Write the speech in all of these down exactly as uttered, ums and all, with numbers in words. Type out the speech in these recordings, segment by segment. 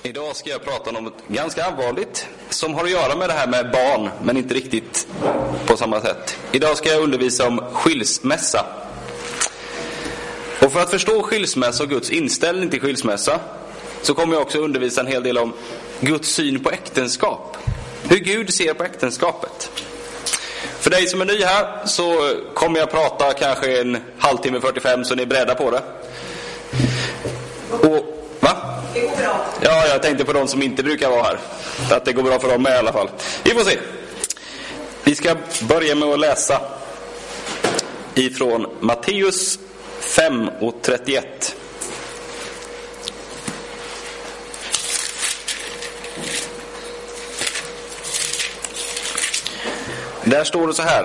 Idag ska jag prata om något ganska allvarligt som har att göra med det här med barn, men inte riktigt på samma sätt. Idag ska jag undervisa om skilsmässa. Och för att förstå skilsmässa och Guds inställning till skilsmässa så kommer jag också undervisa en hel del om Guds syn på äktenskap. Hur Gud ser på äktenskapet. För dig som är ny här så kommer jag prata kanske en halvtimme fyrtiofem, så ni är beredda på det. Och va? Det går bra. Ja, jag tänkte på de som inte brukar vara här. Att det går bra för dem med i alla fall. Vi får se. Vi ska börja med att läsa ifrån Matteus fem och trettioett. Där står det så här.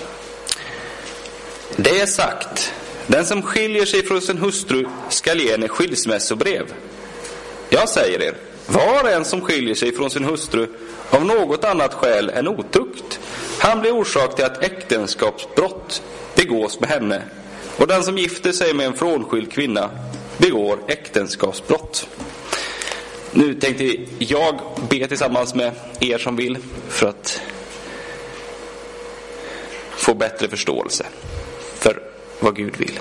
Det är sagt, den som skiljer sig från sin hustru skall ge henne skilsmässobrev. Jag säger er, var en som skiljer sig från sin hustru av något annat skäl än otukt, han blir orsak till att äktenskapsbrott begås med henne. Och den som gifter sig med en frånskild kvinna begår äktenskapsbrott. Nu tänkte jag be tillsammans med er som vill för att få bättre förståelse för vad Gud vill.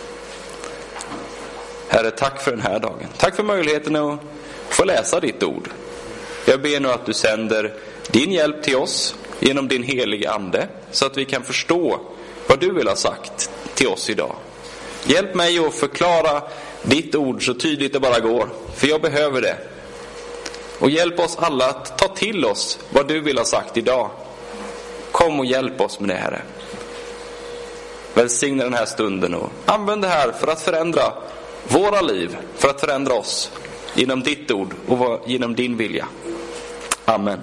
Herre, tack för den här dagen. Tack för möjligheten att få läsa ditt ord. Jag ber nu att du sänder din hjälp till oss genom din heliga ande så att vi kan förstå vad du vill ha sagt till oss idag. Hjälp mig att förklara ditt ord så tydligt det bara går, för jag behöver det. Och hjälp oss alla att ta till oss vad du vill ha sagt idag. Kom och hjälp oss med det, Herre. Välsigna den här stunden och använd det här för att förändra våra liv, för att förändra oss genom ditt ord och genom din vilja. Amen.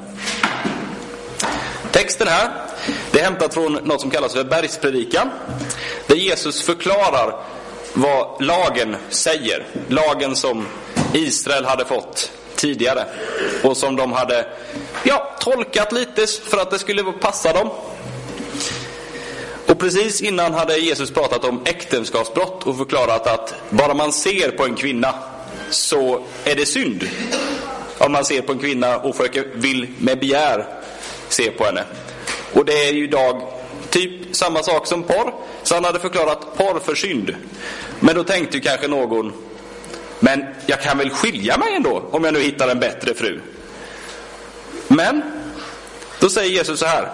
Texten här, det är hämtat från något som kallas för bergspredikan, där Jesus förklarar vad lagen säger. Lagen som Israel hade fått tidigare och som de hade ja, tolkat lite för att det skulle passa dem. Och precis innan hade Jesus pratat om äktenskapsbrott och förklarat att bara man ser på en kvinna så är det synd. Om man ser på en kvinna och försöker, vill med begär se på henne. Och det är ju idag typ samma sak som porr. Så han hade förklarat porr för synd. Men då tänkte ju kanske någon, men jag kan väl skilja mig ändå om jag nu hittar en bättre fru. Men då säger Jesus så här: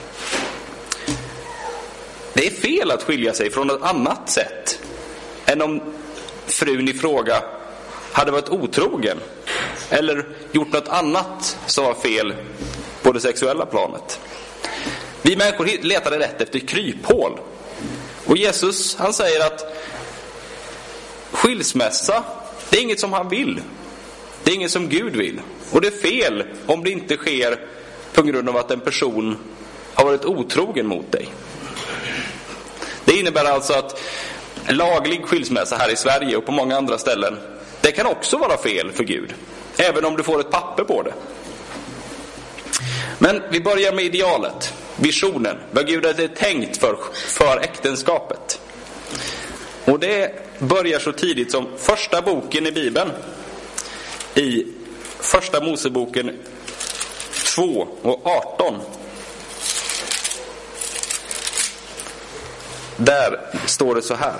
det är fel att skilja sig från ett annat sätt än om frun i fråga hade varit otrogen eller gjort något annat som var fel på det sexuella planet. Vi människor letade rätt efter kryphål. Och Jesus, han säger att skilsmässa, det är inget som han vill. Det är inget som Gud vill. Och det är fel om det inte sker på grund av att en person har varit otrogen mot dig. Det innebär alltså att laglig skilsmässa här i Sverige och på många andra ställen, det kan också vara fel för Gud. Även om du får ett papper på det. Men vi börjar med idealet, visionen, vad Gud hade tänkt för, för äktenskapet. Och det börjar så tidigt som första boken i Bibeln. I första Moseboken två och arton. Där står det så här.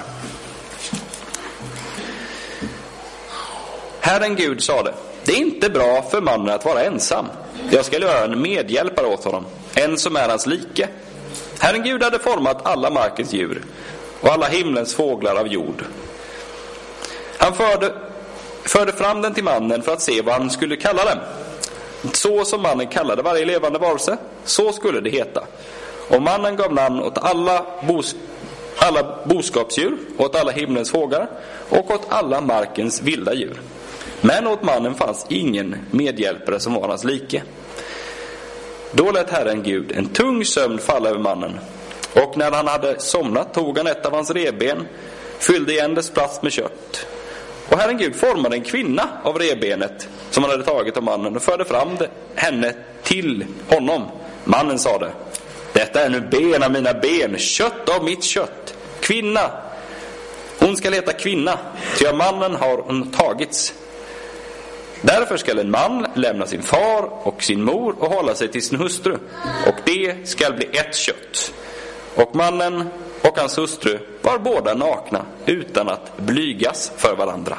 Herren Gud sade, det är inte bra för mannen att vara ensam. Jag ska göra en medhjälpare åt honom, en som är hans like. Herren Gud hade format alla markens djur och alla himlens fåglar av jord. Han förde, förde fram den till mannen för att se vad han skulle kalla den. Så som mannen kallade varje levande varelse, så skulle det heta. Och mannen gav namn åt alla, bos, alla boskapsdjur, åt alla himlens fåglar och åt alla markens vilda djur. Men åt mannen fanns ingen medhjälpare som var hans like. Då lät Herren Gud en tung sömn falla över mannen. Och när han hade somnat tog han ett av hans revben, fyllde igen dess plats med kött. Och Herren Gud formade en kvinna av revbenet som han hade tagit av mannen och förde fram det, henne till honom. Mannen sade, detta är nu ben av mina ben, kött av mitt kött. Kvinna, hon ska heta kvinna, ty av mannen har hon tagits. Därför skall en man lämna sin far och sin mor och hålla sig till sin hustru, och det skall bli ett kött. Och mannen och hans hustru var båda nakna utan att blygas för varandra.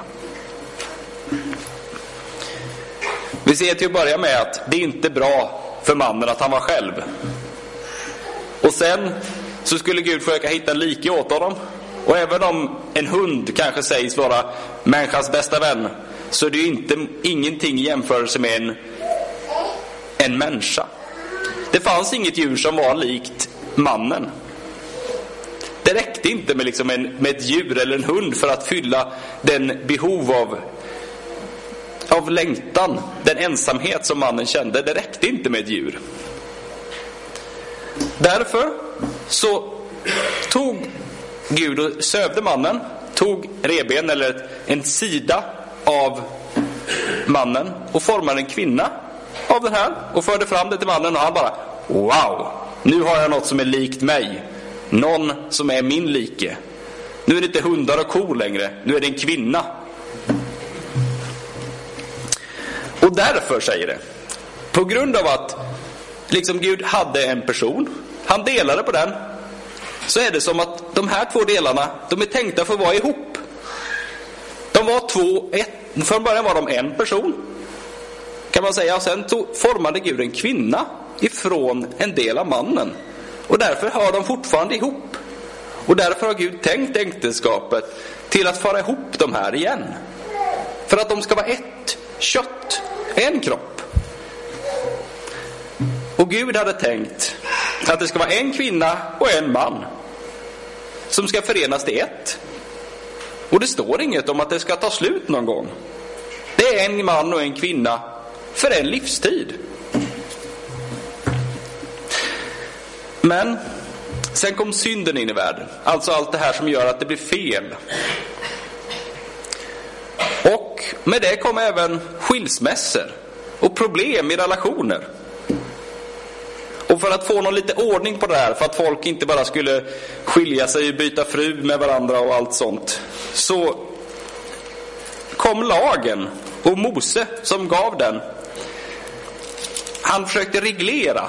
Vi ser till att börja med att det inte är bra för mannen att han var själv. Och sen så skulle Gud försöka hitta en like åt honom. Och även om en hund kanske sägs vara människans bästa vän, så är det ju inte, ingenting i jämförelse med en, en människa. Det fanns inget djur som var likt mannen. Det räckte inte med, liksom en, med ett djur eller en hund för att fylla den behov av, av längtan, den ensamhet som mannen kände. Det räckte inte med ett djur. Därför så tog Gud och sövde mannen, tog reben eller en sida av mannen och formade en kvinna av den här och förde fram det till mannen, och han bara: wow, nu har jag något som är likt mig, någon som är min like. Nu är det inte hundar och kor längre, nu är det en kvinna. Och därför, säger det, på grund av att liksom Gud hade en person, han delade på den, så är det som att de här två delarna, de är tänkta för att vara ihop. De var två, ett, från början var de en person, kan man säga, och sen tog, formade Gud en kvinna ifrån en del av mannen. Och därför hör de fortfarande ihop. Och därför har Gud tänkt äktenskapet till att föra ihop de här igen. För att de ska vara ett kött, en kropp. Och Gud hade tänkt att det ska vara en kvinna och en man som ska förenas till ett. Och det står inget om att det ska ta slut någon gång. Det är en man och en kvinna för en livstid. Men sen kom synden in i världen. Alltså allt det här som gör att det blir fel. Och med det kom även skilsmässor och problem i relationer. Och för att få någon lite ordning på det här, för att folk inte bara skulle skilja sig och byta fru med varandra och allt sånt, så kom lagen, och Mose som gav den, han försökte reglera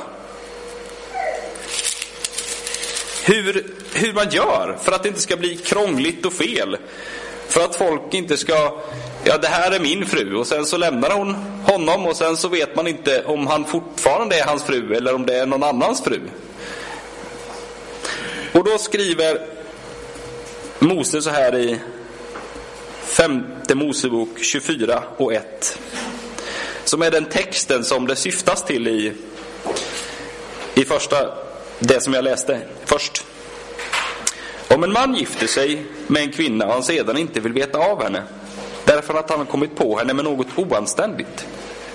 hur, hur man gör för att det inte ska bli krångligt och fel. För att folk inte ska, ja, det här är min fru, och sen så lämnar hon honom, och sen så vet man inte om han fortfarande är hans fru eller om det är någon annans fru. Och då skriver Mose så här i femte Mosebok tjugofyra och ett, som är den texten som det syftas till i, i första, det som jag läste först. Om en man gifter sig med en kvinna och han sedan inte vill veta av henne därför att han har kommit på henne med något oanständigt,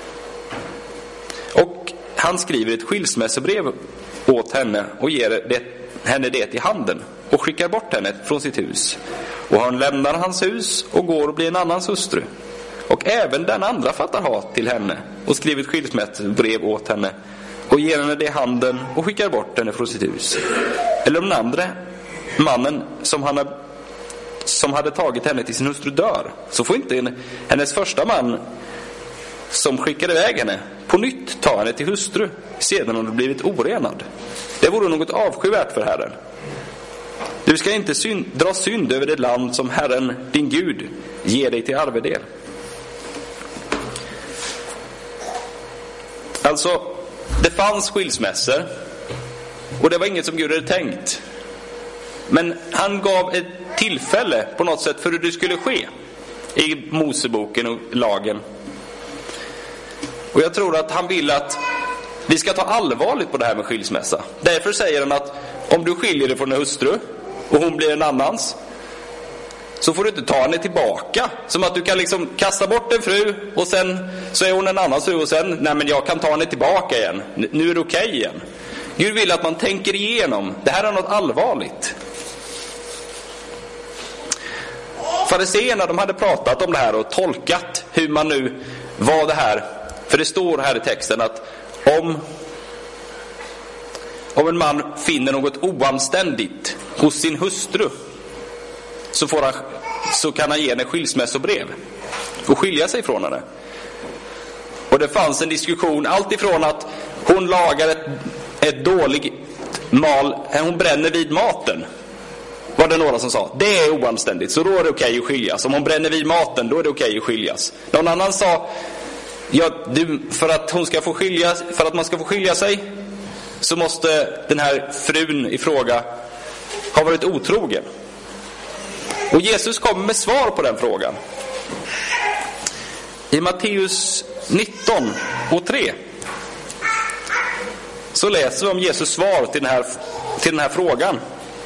och han skriver ett skilsmässobrev åt henne och ger det, henne det i handen och skickar bort henne från sitt hus, och han lämnar hans hus och går och blir en annans hustru, och även den andra fattar hat till henne och skriver ett skilsmässobrev åt henne och ger henne det i handen och skickar bort henne från sitt hus, eller om den andra mannen som, han har, som hade tagit henne till sin hustru dör, så får inte en, hennes första man som skickade iväg henne på nytt ta henne till hustru sedan hon blivit orenad. Det vore något avskyvärt för Herren. Du ska inte synd, dra synd över det land som Herren, din Gud, ger dig till arvedel. Alltså, det fanns skilsmässor, och det var inget som Gud hade tänkt. Men han gav ett tillfälle på något sätt för hur det skulle ske i Moseboken och lagen. Och jag tror att han vill att vi ska ta allvarligt på det här med skilsmässa. Därför säger han att om du skiljer dig från en hustru och hon blir en annans, så får du inte ta henne tillbaka. Som att du kan liksom kasta bort en fru och sen så är hon en annans fru, och sen, nej men jag kan ta henne tillbaka igen. Nu är det okej igen. Gud vill att man tänker igenom. Det här är något allvarligt. Fariseerna, de hade pratat om det här och tolkat hur man nu var det här. För det står här i texten att om, om en man finner något oanständigt hos sin hustru, så, får han, så kan han ge henne skilsmässobrev och skilja sig från henne. Och det fanns en diskussion allt ifrån att hon lagar ett, ett dåligt mal, hon bränner vid maten. Var det några som sa, det är oanständigt, så då är det okej att skiljas. Om hon bränner vid maten, då är det okej att skiljas. Någon annan sa, ja, du, för att hon ska få skiljas, för att man ska få skilja sig, så måste den här frun i fråga ha varit otrogen. Och Jesus kommer med svar på den frågan. I Matteus nitton och tre så läser vi om Jesus svar till den här, till den här frågan.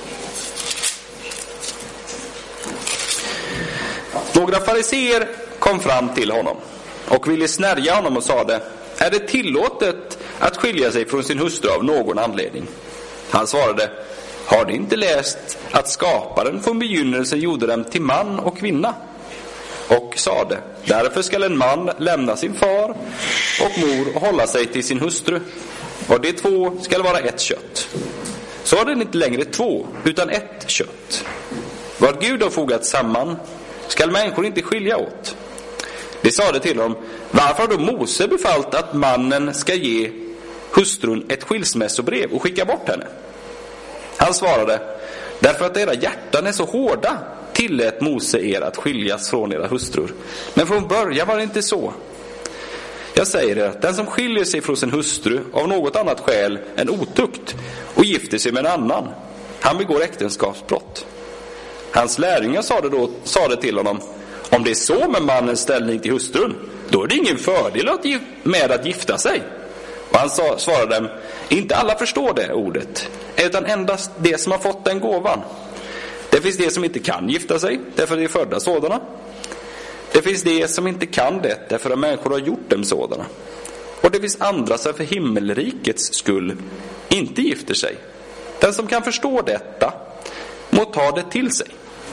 Några fariseer kom fram till honom och ville snärja honom och sade, är det tillåtet att skilja sig från sin hustru av någon anledning? Han svarade, har du inte läst att skaparen från begynnelsen gjorde dem till man och kvinna? Och sade, därför skall en man lämna sin far och mor och hålla sig till sin hustru, och de två skall vara ett kött. Så är det inte längre två, utan ett kött. Vad Gud har fogat samman skall människor inte skilja åt. De sade till honom, varför har då Mose befallt att mannen ska ge hustrun ett skilsmässobrev och skicka bort henne? Han svarade, därför att era hjärtan är så hårda tillät Mose er att skiljas från era hustrur. Men från början var det inte så. Jag säger er att den som skiljer sig från sin hustru av något annat skäl än otukt och gifter sig med en annan, han begår äktenskapsbrott. Hans lärjungar sa det, då, sa det till honom, om det är så med mannens ställning till hustrun, då är det ingen fördel med att gifta sig. Och han sa, svarade dem, inte alla förstår det ordet, utan endast det som har fått den gåvan. Det finns det som inte kan gifta sig, därför att de är födda sådana. Det finns det som inte kan det, därför att människor har gjort dem sådana. Och det finns andra som för himmelrikets skull inte gifter sig. Den som kan förstå detta må ta det till sig.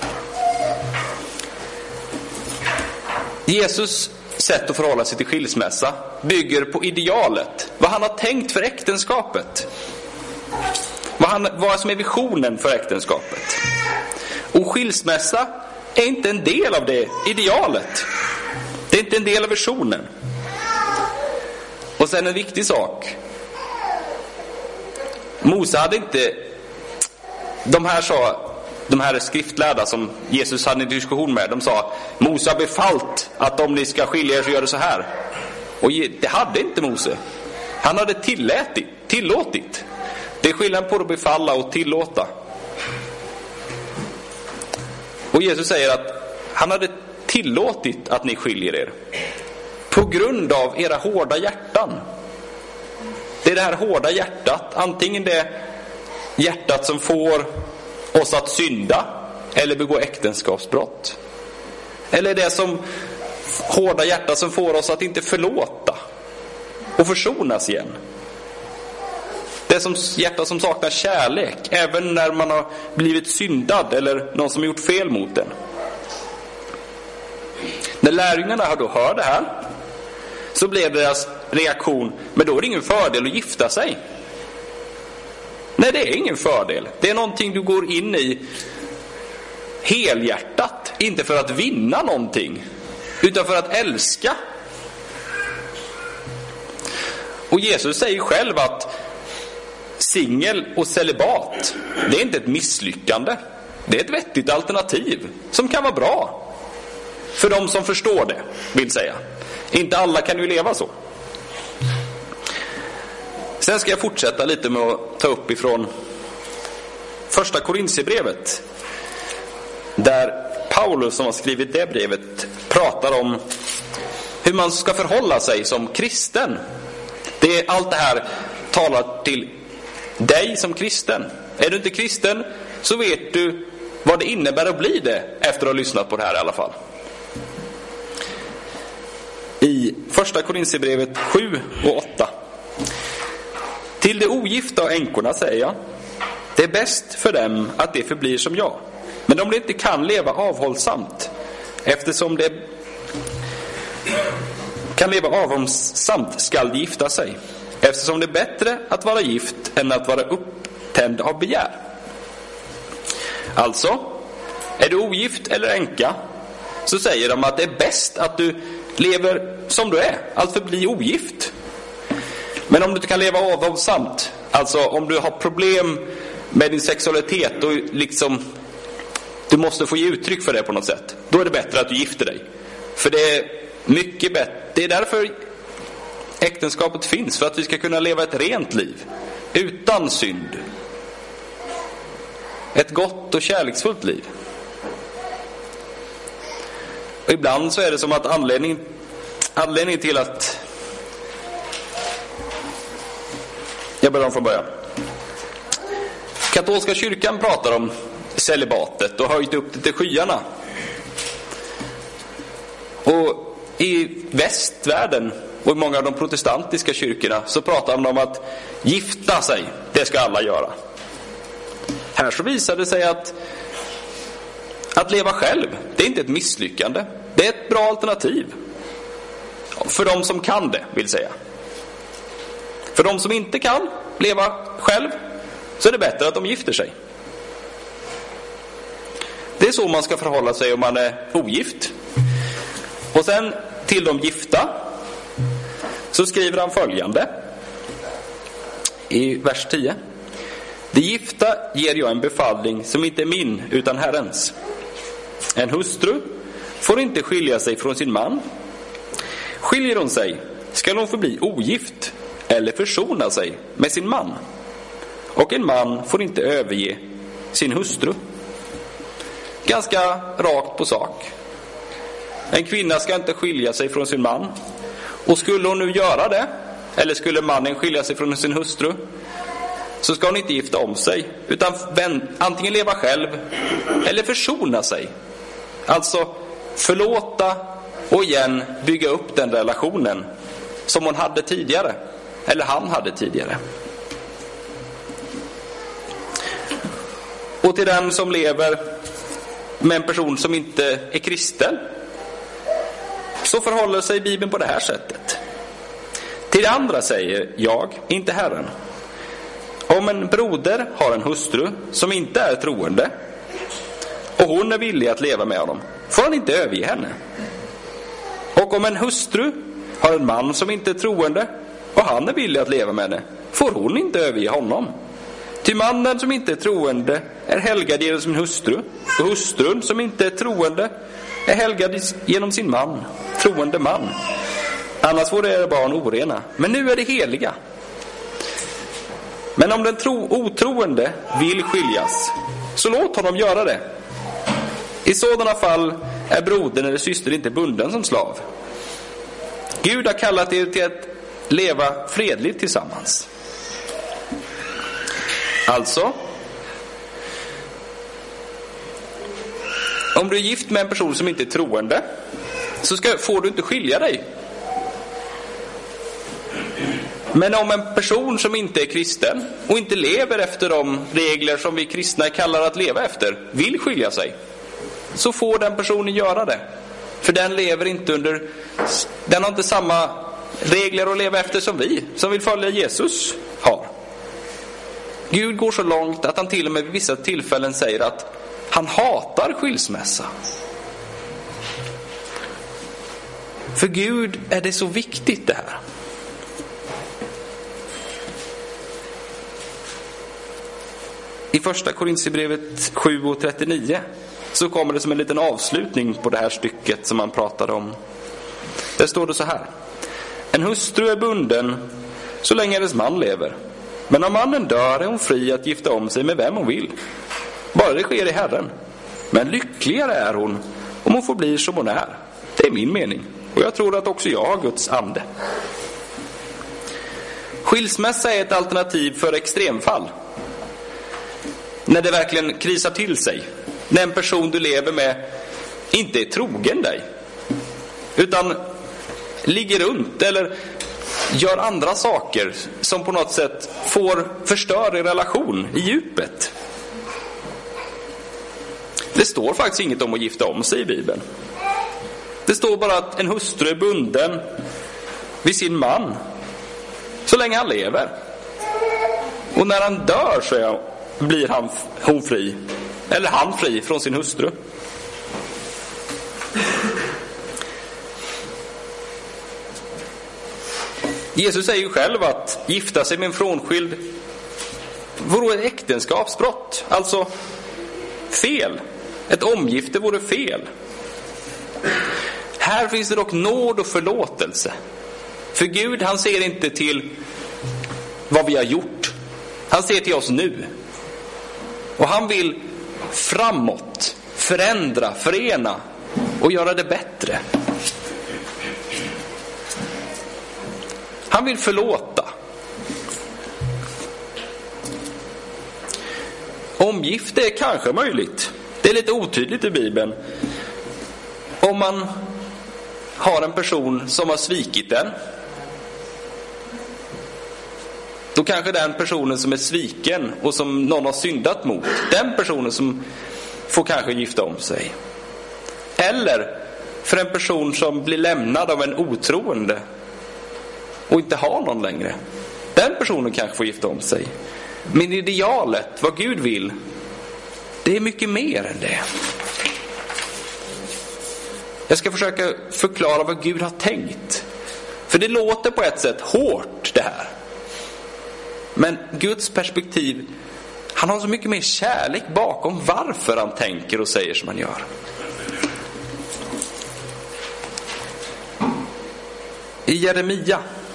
Jesus sätt att förhålla sig till skilsmässa bygger på idealet, vad han har tänkt för äktenskapet, vad, han, vad som är visionen för äktenskapet. Och skilsmässa är inte en del av det idealet. Det är inte en del av visionen. Och sen en viktig sak, Mose hade inte, de här sa, de här skriftlärda som Jesus hade en diskussion med, de sa, Mose har befallt att om ni ska skilja er så gör det så här. Och det hade inte Mose. Han hade tillåtit, tillåtit. Det är skillnad på att befalla och tillåta. Och Jesus säger att han hade tillåtit att ni skiljer er på grund av era hårda hjärtan. Det är det här hårda hjärtat, antingen det hjärtat som får oss att synda eller begå äktenskapsbrott, eller det som hårda hjärtat som får oss att inte förlåta och försonas igen. Det som hjärtat som saknar kärlek även när man har blivit syndad eller någon som gjort fel mot den. När lärjungarna då hör det här så blev deras reaktion, men då är det ingen fördel att gifta sig. Nej, det är ingen fördel. Det är någonting du går in i helhjärtat, inte för att vinna någonting utan för att älska. Och Jesus säger själv att singel och celibat, det är inte ett misslyckande. Det är ett vettigt alternativ som kan vara bra för de som förstår det, vill säga. Inte alla kan ju leva så. Sen ska jag fortsätta lite med att ta upp ifrån första Korinthierbrevet, där Paulus som har skrivit det brevet pratar om hur man ska förhålla sig som kristen. Det är allt det här talar till dig som kristen. Är du inte kristen så vet du vad det innebär att bli det efter att ha lyssnat på det här i alla fall. I första Korinthierbrevet sju och åtta. Till de ogifta och änkorna säger jag, det är bäst för dem att det förblir som jag. Men om de inte kan leva avhållsamt, eftersom det kan leva avhållsamt skall de gifta sig, eftersom det är bättre att vara gift än att vara upptänd av begär. Alltså, är du ogift eller änka, så säger de att det är bäst att du lever som du är, alltså bli ogift. Men om du inte kan leva avhållsamt, alltså om du har problem med din sexualitet och liksom du måste få ge uttryck för det på något sätt, då är det bättre att du gifter dig. För det är mycket bättre. Det är därför äktenskapet finns, för att vi ska kunna leva ett rent liv utan synd. Ett gott och kärleksfullt liv. Och ibland så är det som att anledning, anledningen till att jag börjar om från början. Katolska kyrkan pratar om celibatet och höjt upp det till skyarna. Och i västvärlden och i många av de protestantiska kyrkorna så pratar de om att gifta sig, det ska alla göra. Här så visar det sig att att leva själv, det är inte ett misslyckande. Det är ett bra alternativ. För de som kan det, vill säga. För de som inte kan leva själv så är det bättre att de gifter sig. Det är så man ska förhålla sig om man är ogift. Och sen till de gifta så skriver han följande i vers tio. De gifta ger jag en befallning som inte är min utan Herrens. En hustru får inte skilja sig från sin man. Skiljer hon sig ska hon förbli ogift eller försona sig med sin man. Och en man får inte överge sin hustru. Ganska rakt på sak. En kvinna ska inte skilja sig från sin man. Och skulle hon nu göra det, eller skulle mannen skilja sig från sin hustru, så ska hon inte gifta om sig, utan antingen leva själv eller försona sig. Alltså förlåta och igen bygga upp den relationen som hon hade tidigare, eller han hade tidigare. Och till den som lever med en person som inte är kristen, så förhåller sig Bibeln på det här sättet. Till det andra säger jag, inte Herren: om en broder har en hustru som inte är troende och hon är villig att leva med honom, får han inte överge henne. Och om en hustru har en man som inte är troende och han är villig att leva med henne, får hon inte överge honom. Ty mannen som inte är troende är helgad genom sin hustru, och hustrun som inte är troende är helgad genom sin man, troende man. Annars vore era barn orena, men nu är det heliga. Men om den tro, otroende vill skiljas, så låt honom göra det. I sådana fall är brodern eller syster inte bunden som slav. Gud har kallat er till att leva fredligt tillsammans. Alltså, om du är gift med en person som inte är troende, så ska, får du inte skilja dig. Men om en person som inte är kristen och inte lever efter de regler som vi kristna kallar att leva efter vill skilja sig, så får den personen göra det. För den lever inte under, den har inte samma regler att leva efter som vi, som vill följa Jesus, har. Gud går så långt att han till och med vid vissa tillfällen säger att han hatar skilsmässa. För Gud är det så viktigt det här. I första Korinthierbrevet sju och trettionio så kommer det som en liten avslutning på det här stycket som man pratade om. Där står det så här: en hustru är bunden så länge hennes man lever. Men om mannen dör är hon fri att gifta om sig med vem hon vill, bara det sker i Herren. Men lyckligare är hon om hon får bli som hon är. Det är min mening, och jag tror att också jag har Guds ande. Skilsmässa är ett alternativ för extremfall. När det verkligen krisar till sig. När en person du lever med inte är trogen dig, utan ligger runt eller gör andra saker som på något sätt får förstör i relation i djupet. Det står faktiskt inget om att gifta om sig i Bibeln. Det står bara att en hustru är bunden vid sin man så länge han lever. Och när han dör så är, blir han, hon fri, eller han fri från sin hustru. Jesus säger ju själv att gifta sig med en frånskild vore ett äktenskapsbrott. Alltså fel. Ett omgifte vore fel. Här finns det dock nåd och förlåtelse. För Gud, han ser inte till vad vi har gjort. Han ser till oss nu. Och han vill framåt förändra, förena och göra det bättre. Han vill förlåta. Omgifte är kanske möjligt. Det är lite otydligt i Bibeln. Om man har en person som har svikit den, då kanske den personen som är sviken och som någon har syndat mot, den personen som får kanske gifta om sig. Eller för en person som blir lämnad av en otroende och inte har någon längre, den personen kanske får gifta om sig. Men idealet, vad Gud vill, det är mycket mer än det. Jag ska försöka förklara vad Gud har tänkt. För det låter på ett sätt hårt det här. Men Guds perspektiv, han har så mycket mer kärlek bakom varför han tänker och säger som han gör. I Jeremia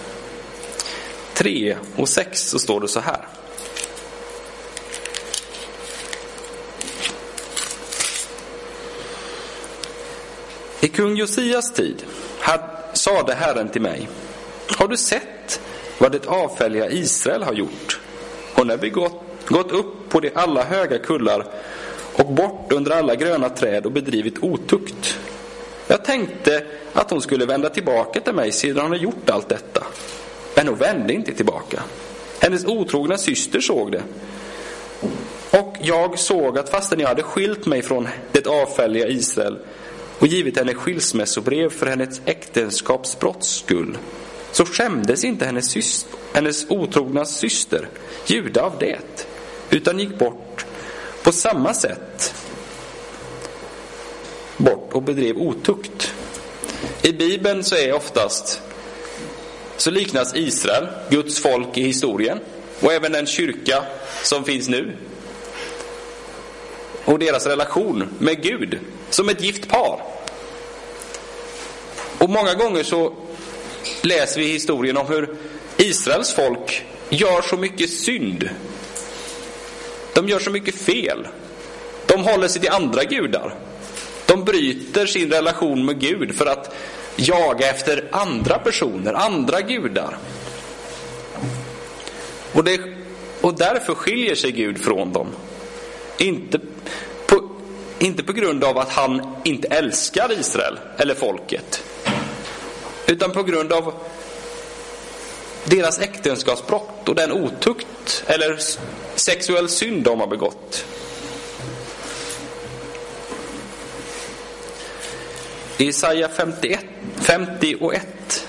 tre och sex så står det så här. I kung Josias tid sade Herren till mig: har du sett vad det avfälliga Israel har gjort? Och när vi gått, gått upp på de alla höga kullar och bort under alla gröna träd och bedrivit otukt. Jag tänkte att hon skulle vända tillbaka till mig sedan hon har gjort allt detta. Men hon vände inte tillbaka. Hennes otrogna syster såg det. Och jag såg att fastän jag hade skilt mig från det avfälliga Israel och givit henne skilsmässobrev för hennes äktenskapsbrotts skull, så skämdes inte hennes, syster, hennes otrogna syster, Juda, av det, utan gick bort på samma sätt bort och bedrev otukt. I Bibeln så är oftast så liknas Israel, Guds folk i historien, och även den kyrka som finns nu, och deras relation med Gud som ett gift par. Och många gånger så läser vi historien om hur Israels folk gör så mycket synd. De gör så mycket fel. De håller sig till andra gudar. De bryter sin relation med Gud för att jaga efter andra personer, andra gudar. Och, det, och därför skiljer sig Gud från dem. Inte på, inte på grund av att han inte älskar Israel eller folket, utan på grund av deras äktenskapsbrott och den otukt eller sexuell synd de har begått. I Jesaja femtioett, femtioett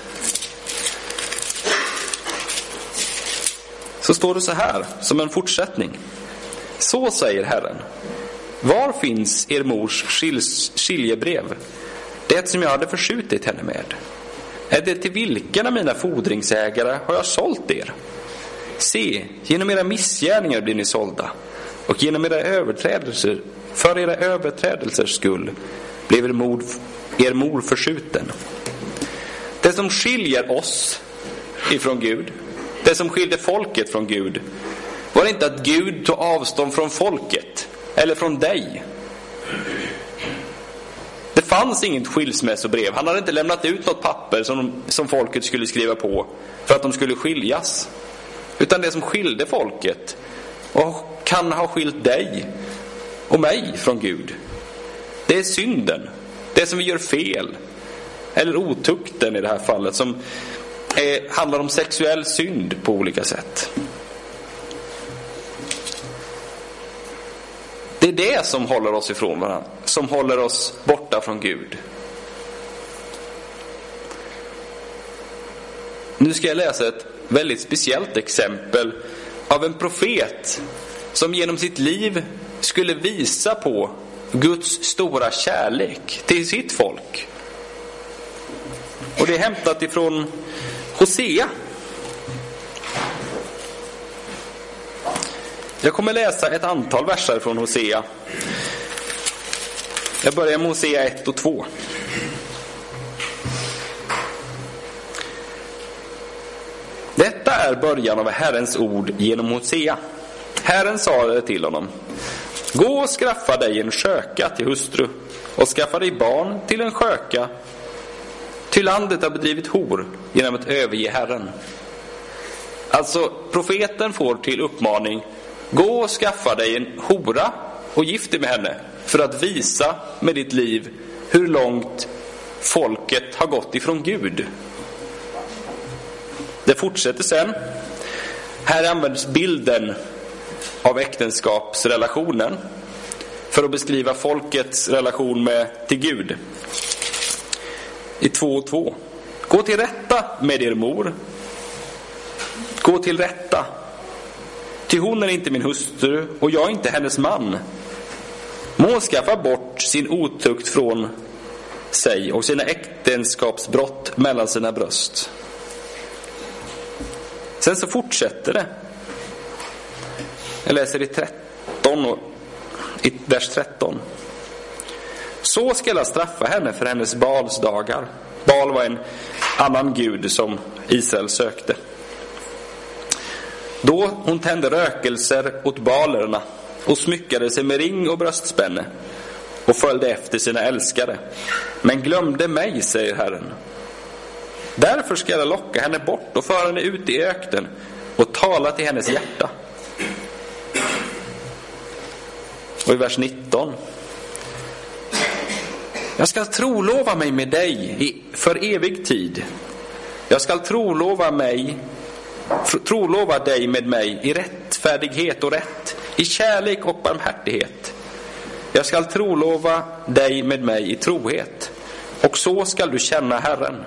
så står det så här som en fortsättning. Så säger Herren: var finns er mors skils, skiljebrev, det som jag hade förskjutit henne med? Är det till vilken av mina fordringsägare har jag sålt er? Se, genom era missgärningar blir ni sålda, och genom era överträdelser, för era överträdelsers skull, blev er mor, er mor förskjuten. Det som skiljer oss ifrån Gud, det som skiljer folket från Gud, var inte att Gud tog avstånd från folket eller från dig. Det fanns inget skilsmässobrev. Han hade inte lämnat ut något papper som, som folket skulle skriva på för att de skulle skiljas. Utan det som skilde folket och kan ha skilt dig och mig från Gud, det är synden. Det som vi gör fel. Eller otukten i det här fallet, som är, handlar om sexuell synd på olika sätt. Det är det som håller oss ifrån varandra, som håller oss borta från Gud. Nu ska jag läsa ett väldigt speciellt exempel av en profet som genom sitt liv skulle visa på Guds stora kärlek till sitt folk. Och det är hämtat ifrån Hosea Jag kommer läsa ett antal verser från Hosea. Jag börjar med Hosea ett och två. Detta är början av Herrens ord genom Hosea. Herren sa det till honom: gå och skaffa dig en sköka till hustru, och skaffa dig barn till en sköka, ty landet har bedrivit hor genom att överge Herren. Alltså, profeten får till uppmaning: gå och skaffa dig en hora och gift dig med henne, för att visa med ditt liv hur långt folket har gått ifrån Gud. Det fortsätter sen. Här används bilden av äktenskapsrelationen för att beskriva folkets relation med till Gud. I två och två. Gå till rätta med er mor. Gå till rätta. Ty hon är inte min hustru och jag är inte hennes man. Må hon skaffa bort sin otukt från sig och sina äktenskapsbrott mellan sina bröst. Sen så fortsätter det. Jag läser i tretton och i vers tretton. Så ska jag straffa henne för hennes Baals dagar. Baal var en annan gud som Israel sökte. Då hon tände rökelser åt balerna och smyckade sig med ring och bröstspänne och följde efter sina älskare, men glömde mig, säger Herren. Därför ska jag locka henne bort och föra henne ut i öknen och tala till hennes hjärta. Och i vers nitton. Jag ska trolova mig med dig för evig tid. Jag ska trolova mig trolova dig med mig i rättfärdighet och rätt, i kärlek och barmhärtighet. Jag ska trolova dig med mig i trohet, och så ska du känna Herren.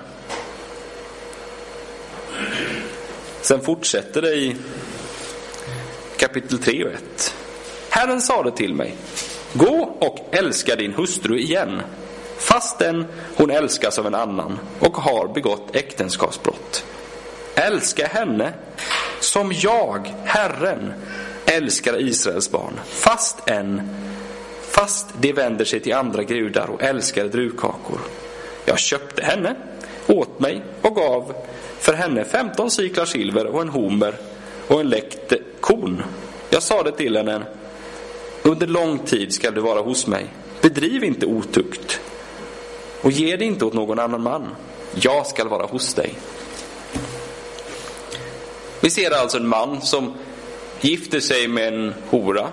Sen fortsätter det i kapitel tre och ett. Herren sa det till mig: gå och älska din hustru igen, fastän hon älskas av en annan och har begått äktenskapsbrott. Älska henne som jag, Herren, älskar Israels barn, fast än fast de vänder sig till andra gudar och älskar druvkakor. Jag köpte henne, åt mig och gav för henne femton cyklar silver och en homer och en läkt kon. Jag sa det till henne: under lång tid ska du vara hos mig. Bedriv inte otukt och ge det inte åt någon annan man. Jag ska vara hos dig. Vi ser alltså en man som gifter sig med en hora.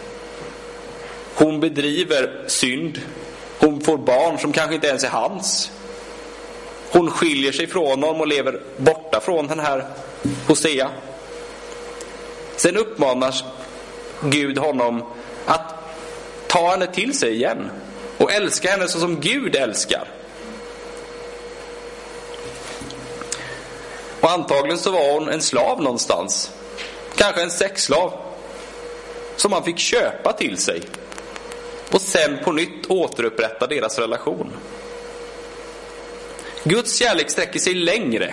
Hon bedriver synd. Hon får barn som kanske inte ens är hans. Hon skiljer sig från honom och lever borta från den här Hosea. Sen uppmanar Gud honom att ta henne till sig igen och älska henne så som Gud älskar. Och antagligen så var hon en slav någonstans. Kanske en sexslav som man fick köpa till sig. Och sen på nytt återupprätta deras relation. Guds kärlek sträcker sig längre.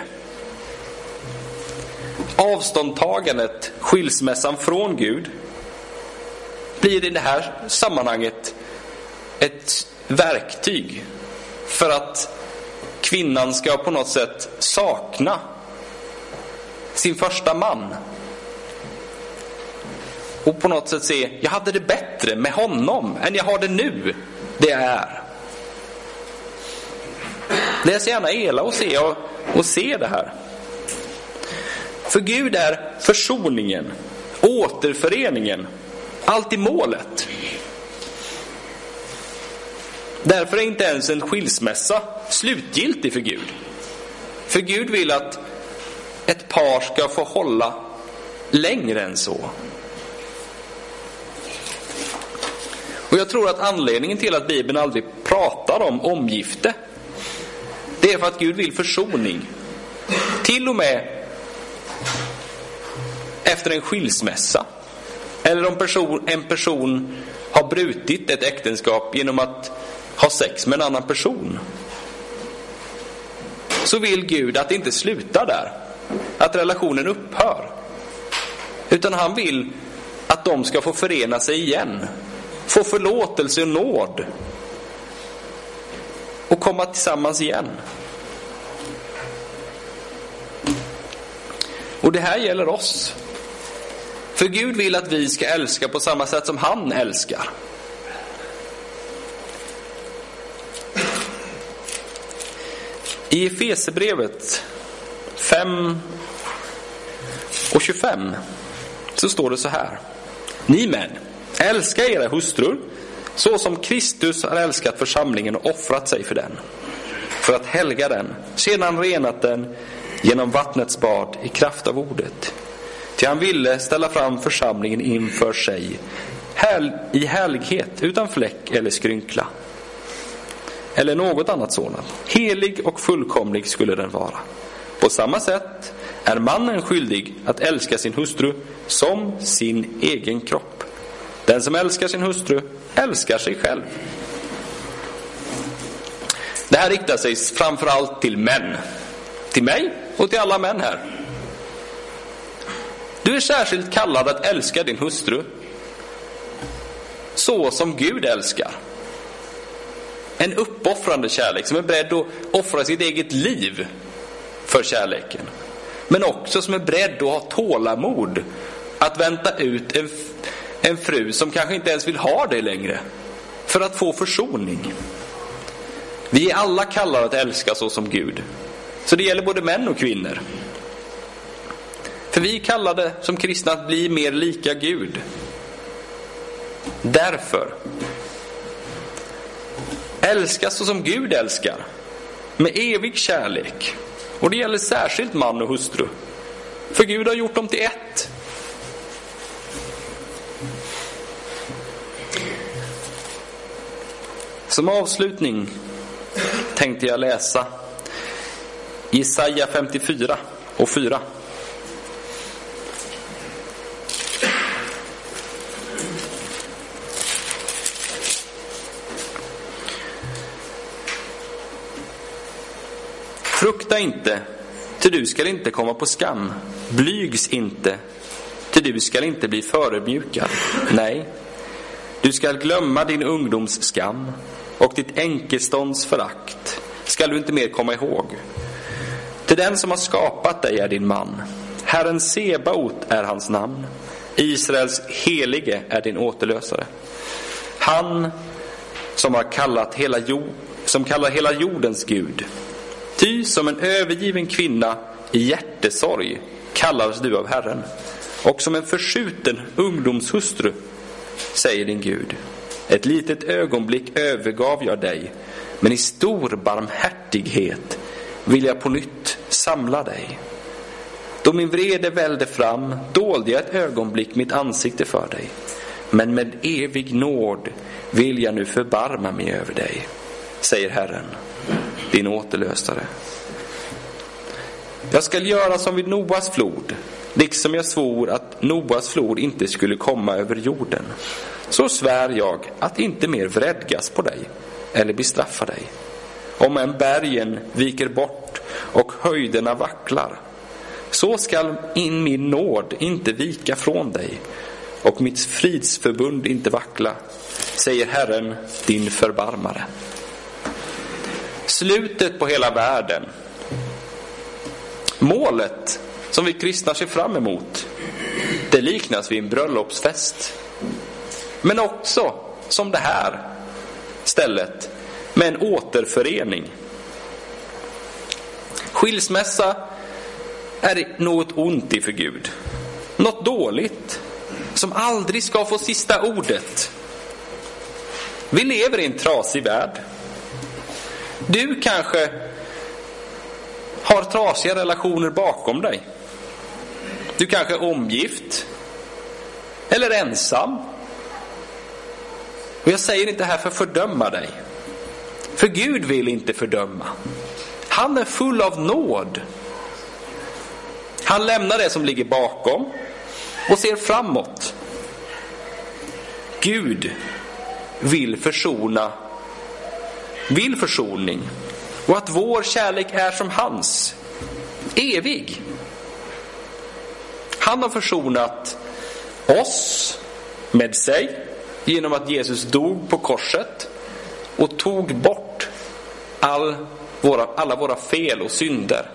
Avståndtagandet, skilsmässan från Gud, blir i det här sammanhanget ett verktyg för att kvinnan ska på något sätt sakna sin första man. Och på något sätt se: jag hade det bättre med honom än jag har det nu. Det är. Läs gärna Ela och se, och, och se det här. För Gud är försoningen, återföreningen, alltid målet. Därför är inte ens en skilsmässa slutgiltig för Gud. För Gud vill att ett par ska få hålla längre än så. Och jag tror att anledningen till att Bibeln aldrig pratar om omgifte, det är för att Gud vill försoning. Till och med efter en skilsmässa. Eller om person, en person har brutit ett äktenskap genom att ha sex med en annan person. Så vill Gud att det inte slutar där. Att relationen upphör. Utan han vill att att de ska få förena sig igen, få förlåtelse och nåd och komma tillsammans igen. Och det här gäller oss. För Gud vill att vi ska älska på samma sätt som han älskar. I Efesierbrevet fem och tjugofem så står det så här: Ni män, älska era hustrur så som Kristus har älskat församlingen och offrat sig för den, för att helga den, sedan renat den genom vattnets bad i kraft av ordet. Till han ville ställa fram församlingen inför sig i härlighet, utan fläck eller skrynkla eller något annat sådant. Helig och fullkomlig skulle den vara. På samma sätt är mannen skyldig att älska sin hustru som sin egen kropp. Den som älskar sin hustru älskar sig själv. Det här riktar sig framförallt till män. Till mig och till alla män här. Du är särskilt kallad att älska din hustru så som Gud älskar. En uppoffrande kärlek som är beredd att offra sitt eget liv för kärleken. Men också som är beredd att ha tålamod att vänta ut en, en fru som kanske inte ens vill ha dig längre, för att få försoning. Vi är alla kallade att älska så som Gud. Så det gäller både män och kvinnor. För vi är kallade som kristna att bli mer lika Gud. Därför älska så som Gud älskar, med evig kärlek. Och det gäller särskilt man och hustru. För Gud har gjort dem till ett. Som avslutning tänkte jag läsa Jesaja femtiofyra och fyra. Frukta inte, ty du skall inte komma på skam. Blygs inte, ty du skall inte bli förödmjukad. Nej, du skall glömma din ungdoms skam, och ditt enkestånds förakt skall du inte mer komma ihåg. Till den som har skapat dig är din man. Herren Sebaot är hans namn. Israels helige är din återlösare. Han som har kallat hela jord, som kallar hela jordens Gud. Ty som en övergiven kvinna i hjärtesorg kallades du av Herren. Och som en förskjuten ungdomshustru säger din Gud: ett litet ögonblick övergav jag dig, men i stor barmhärtighet vill jag på nytt samla dig. Då min vrede välde fram dolde jag ett ögonblick mitt ansikte för dig, men med evig nåd vill jag nu förbarma mig över dig, säger Herren, din återlösare. Jag skall göra som vid Noas flod, liksom jag svor att Noas flod inte skulle komma över jorden. Så svär jag att inte mer vredgas på dig eller bestraffa dig. Om en bergen viker bort och höjderna vacklar, så skall in min nåd inte vika från dig och mitt fridsförbund inte vackla, säger Herren, din förbarmare. Slutet på hela världen, målet som vi kristna ser fram emot, det liknas vid en bröllopsfest. Men också som det här stället med en återförening. Skilsmässa är något ont i för Gud. Något dåligt som aldrig ska få sista ordet. Vi lever i en trasig värld. Du kanske har trasiga relationer bakom dig. Du kanske är omgift eller ensam. Och jag säger inte här för att fördöma dig. För Gud vill inte fördöma. Han är full av nåd. Han lämnar det som ligger bakom och ser framåt. Gud vill försona, vill försoning, och att vår kärlek är som hans, evig. Han har försonat oss med sig genom att Jesus dog på korset och tog bort all våra, alla våra fel och synder.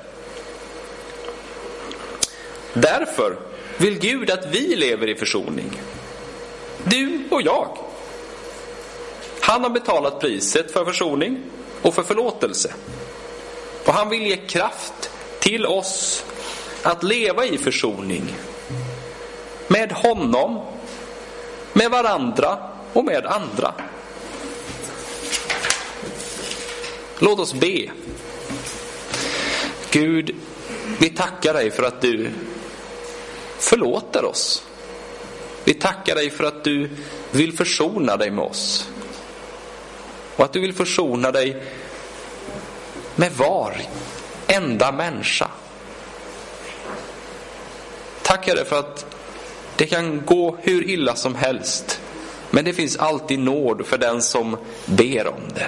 Därför vill Gud att vi lever i försoning. Du och jag. Han har betalat priset för försoning och för förlåtelse. Och han vill ge kraft till oss att leva i försoning. Med honom, med varandra och med andra. Låt oss be. Gud, vi tackar dig för att du förlåter oss. Vi tackar dig för att du vill försona dig med oss. Och att du vill försona dig med var enda människa. Tackar dig för att det kan gå hur illa som helst, men det finns alltid nåd för den som ber om det.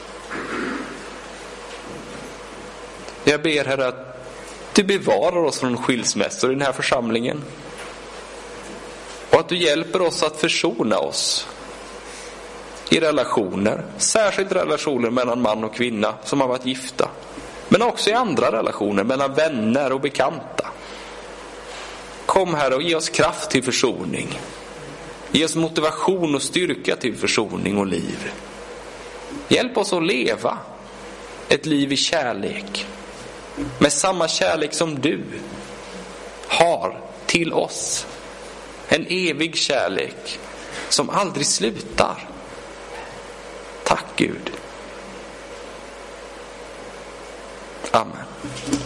Jag ber, Herre, att du bevarar oss från skilsmässor i den här församlingen. Och att du hjälper oss att försona oss i relationer. Särskilt relationer mellan man och kvinna som har varit gifta. Men också i andra relationer mellan vänner och bekanta. Kom, Herre, och ge oss kraft till försoning. Ge oss motivation och styrka till försoning och liv. Hjälp oss att leva ett liv i kärlek. Med samma kärlek som du har till oss. En evig kärlek som aldrig slutar. Tack Gud. Amen.